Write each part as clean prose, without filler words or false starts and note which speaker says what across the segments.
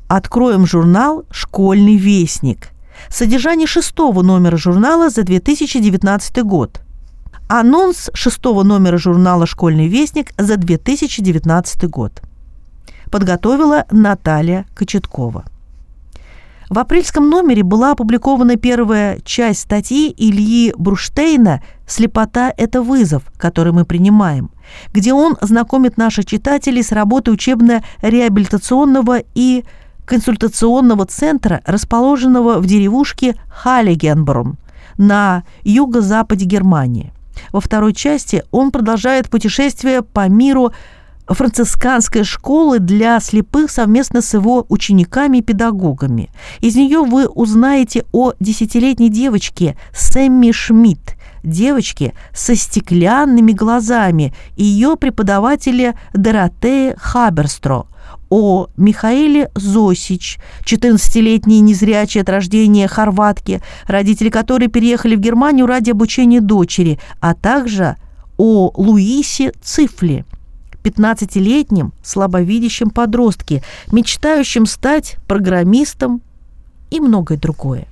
Speaker 1: откроем журнал «Школьный вестник». Содержание 6-го номера журнала за 2019 год. Анонс 6-го номера журнала «Школьный вестник» за 2019 год. Подготовила Наталья Кочеткова. В апрельском номере была опубликована первая часть статьи Ильи Бруштейна «Слепота – это вызов, который мы принимаем», где он знакомит наших читателей с работой учебно-реабилитационного и консультационного центра, расположенного в деревушке Халигенбрун на юго-западе Германии. Во второй части он продолжает путешествие по миру францисканской школы для слепых совместно с его учениками и педагогами. Из нее вы узнаете о 10-летней девочке Сэмми Шмидт, девочке со стеклянными глазами, и ее преподавателе Доротее Хаберстро, о Михаиле Зосич, 14-летней незрячей от рождения хорватки, родители которой переехали в Германию ради обучения дочери, а также о Луисе Цифле, 15-летнем слабовидящем подростке, мечтающем стать программистом и многое другое.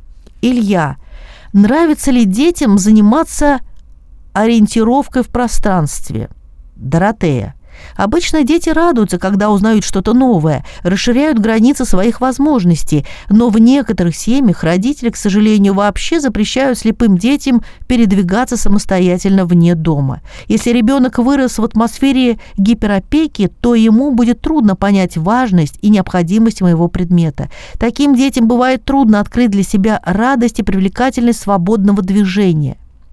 Speaker 1: Илья, нравится ли детям заниматься ориентировкой в пространстве? Доротея. Обычно дети радуются, когда узнают что-то новое, расширяют границы своих возможностей, но в некоторых семьях родители, к сожалению, вообще запрещают слепым детям передвигаться самостоятельно вне дома. Если ребенок вырос в атмосфере гиперопеки, то ему будет трудно понять важность и необходимость моего предмета. Таким детям бывает трудно открыть для себя радость и привлекательность свободного движения.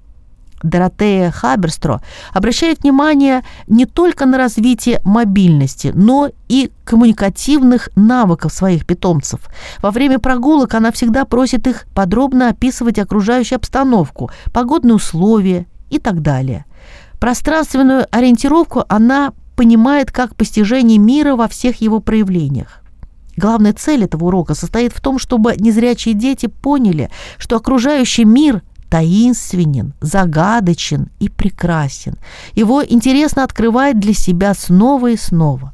Speaker 1: Доротея Хаберстро обращает внимание не только на развитие мобильности, но и коммуникативных навыков своих питомцев. Во время прогулок она всегда просит их подробно описывать окружающую обстановку, погодные условия и так далее. Пространственную ориентировку она понимает как постижение мира во всех его проявлениях. Главная цель этого урока состоит в том, чтобы незрячие дети поняли, что окружающий мир таинственен, загадочен и прекрасен. Его интересно открывать для себя снова и снова.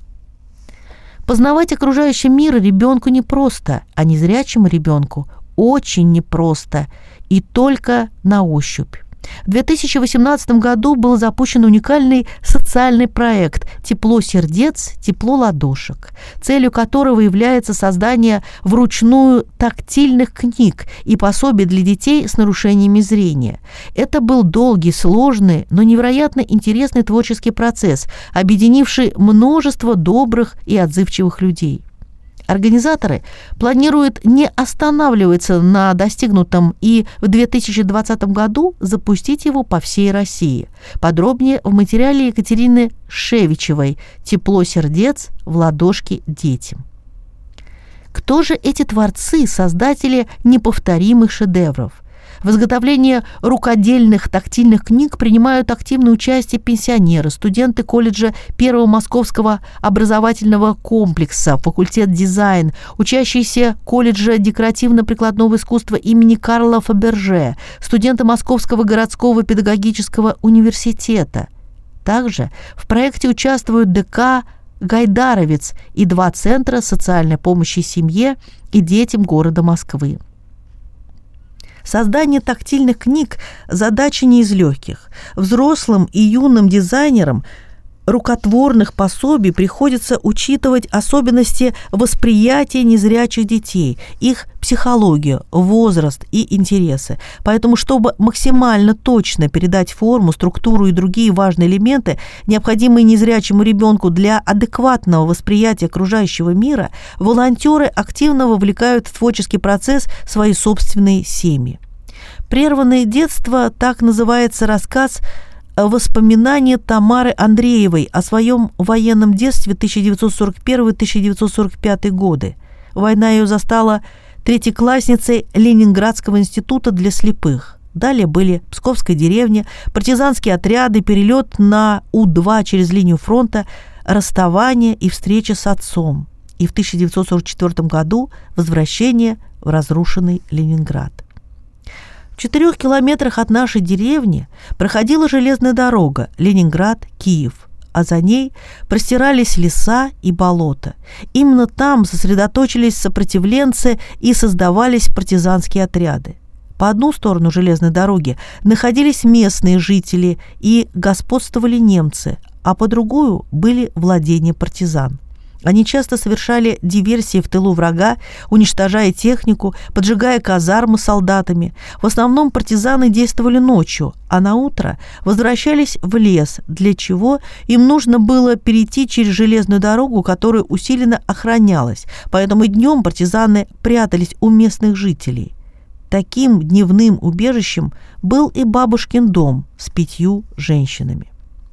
Speaker 1: Познавать окружающий мир ребенку непросто, а незрячему ребенку очень непросто и только на ощупь. В 2018 году был запущен уникальный социальный проект «Тепло сердец, тепло ладошек», целью которого является создание вручную тактильных книг и пособий для детей с нарушениями зрения. Это был долгий, сложный, но невероятно интересный творческий процесс, объединивший множество добрых и отзывчивых людей. Организаторы планируют не останавливаться на достигнутом и в 2020 году запустить его по всей России. Подробнее в материале Екатерины Шевичевой «Тепло сердец в ладошки детям». Кто же эти творцы, создатели неповторимых шедевров? В изготовлении рукодельных тактильных книг принимают активное участие пенсионеры, студенты колледжа Первого Московского образовательного комплекса, факультет дизайн, учащиеся колледжа декоративно-прикладного искусства имени Карла Фаберже, студенты Московского городского педагогического университета. Также в проекте участвуют ДК «Гайдаровец» и 2 центра социальной помощи семье и детям города Москвы. Создание тактильных книг – задача не из легких. Взрослым и юным дизайнерам рукотворных пособий приходится учитывать особенности восприятия незрячих детей, их психологию, возраст и интересы. Поэтому, чтобы максимально точно передать форму, структуру и другие важные элементы, необходимые незрячему ребенку для адекватного восприятия окружающего мира, волонтеры активно вовлекают в творческий процесс свои собственные семьи. «Прерванное детство» – так называется рассказ «Воспоминания Тамары Андреевой о своем военном детстве 1941-1945 годы». Война ее застала третьеклассницей Ленинградского института для слепых. Далее были Псковская деревня, партизанские отряды, перелет на У-2 через линию фронта, расставание и встреча с отцом. И в 1944 году возвращение в разрушенный Ленинград. В 4 километрах от нашей деревни проходила железная дорога Ленинград-Киев. а за ней простирались леса и болота. Именно там сосредоточились сопротивленцы и создавались партизанские отряды. По одну сторону железной дороги находились местные жители и господствовали немцы, а по другую были владения партизан. Они часто совершали диверсии в тылу врага, уничтожая технику, поджигая казармы солдатами. В основном партизаны действовали ночью, а на утро возвращались в лес, для чего им нужно было перейти через железную дорогу, которая усиленно охранялась, поэтому днем партизаны прятались у местных жителей. Таким дневным убежищем был и бабушкин дом с 5 женщинами.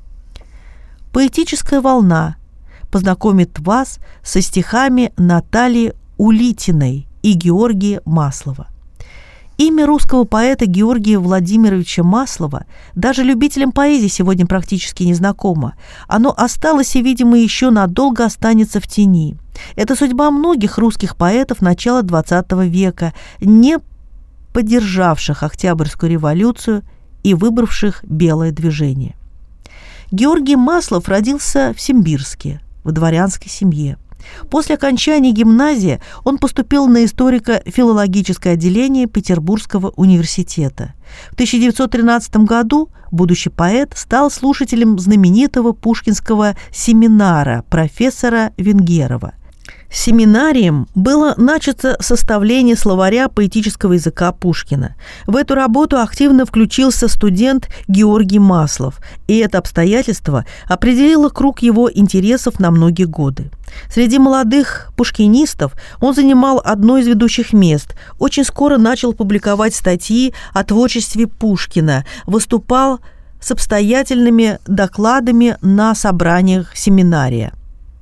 Speaker 1: Поэтическая волна познакомит вас со стихами Натальи Улитиной и Георгия Маслова. Имя русского поэта Георгия Владимировича Маслова даже любителям поэзии сегодня практически не знакомо. Оно осталось и, видимо, еще надолго останется в тени. Это судьба многих русских поэтов начала XX века, не поддержавших Октябрьскую революцию и выбравших белое движение. Георгий Маслов родился в Симбирске, в дворянской семье. После окончания гимназии он поступил на историко-филологическое отделение Петербургского университета. В 1913 году будущий поэт стал слушателем знаменитого пушкинского семинара профессора Венгерова. Семинарием было начато составление словаря поэтического языка Пушкина. В эту работу активно включился студент Георгий Маслов, и это обстоятельство определило круг его интересов на многие годы. Среди молодых пушкинистов он занимал одно из ведущих мест, очень скоро начал публиковать статьи о творчестве Пушкина, выступал с обстоятельными докладами на собраниях семинария.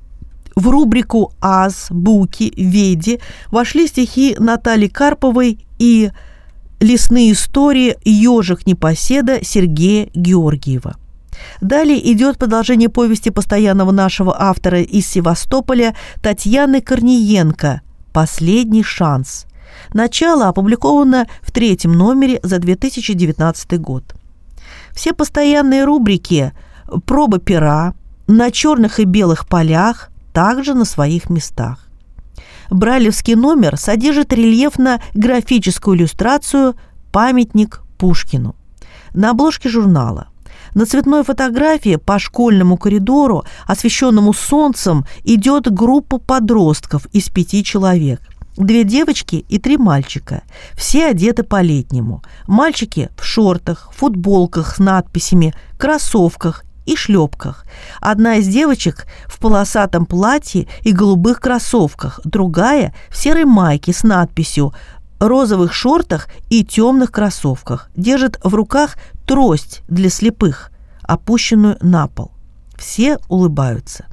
Speaker 1: В рубрику «Азбуки Веди» вошли стихи Натальи Карповой и лесные истории «Ежик-непоседа» Сергея Георгиева. Далее идет продолжение повести постоянного нашего автора из Севастополя Татьяны Корниенко «Последний шанс». Начало опубликовано в 3-м номере за 2019 год. Все постоянные рубрики «Проба пера», «На черных и белых полях» также на своих местах. Брайлевский номер содержит рельефно-графическую иллюстрацию «Памятник Пушкину». На обложке журнала на цветной фотографии по школьному коридору, освещенному солнцем, идет группа подростков из 5 человек. 2 девочки и 3 мальчика. Все одеты по-летнему. Мальчики в шортах, футболках с надписями, кроссовках и шлепках. Одна из девочек в полосатом платье и голубых кроссовках, другая в серой майке с надписью, розовых шортах и темных кроссовках. Держит в руках трость для слепых, опущенную на пол. Все улыбаются.